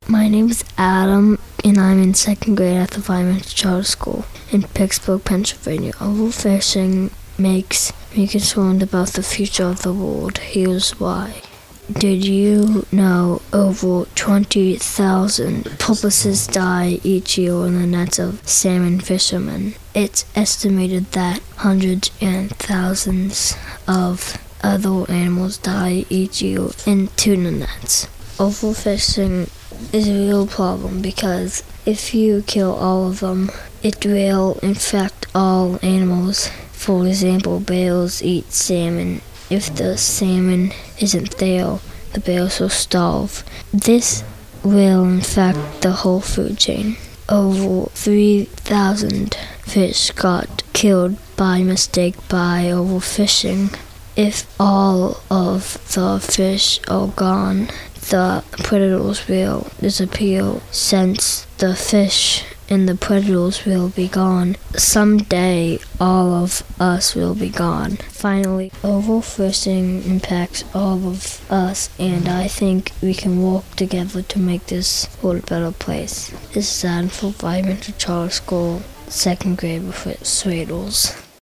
My name is Adam, and I'm in second grade at the Vineland Charter School in Pittsburgh, Pennsylvania. Overfishing makes me concerned about the future of the world. Here's why. Did you know over 20,000 porpoises die each year in the nets of salmon fishermen? It's estimated that hundreds and thousands of other animals die each year in tuna nets. Overfishing is a real problem because if you kill all of them, it will infect all animals. For example, bears eat salmon. If the salmon isn't there, the bears will starve. This will infect the whole food chain. Over 3,000 fish got killed by mistake by overfishing. If all of the fish are gone, the predators will disappear. Since the fish and the predators will be gone, someday all of us will be gone. Finally, overfishing impacts all of us, and I think we can work together to make this world a better place. This is Adam for Vineland Charter School, second grade with Swadles.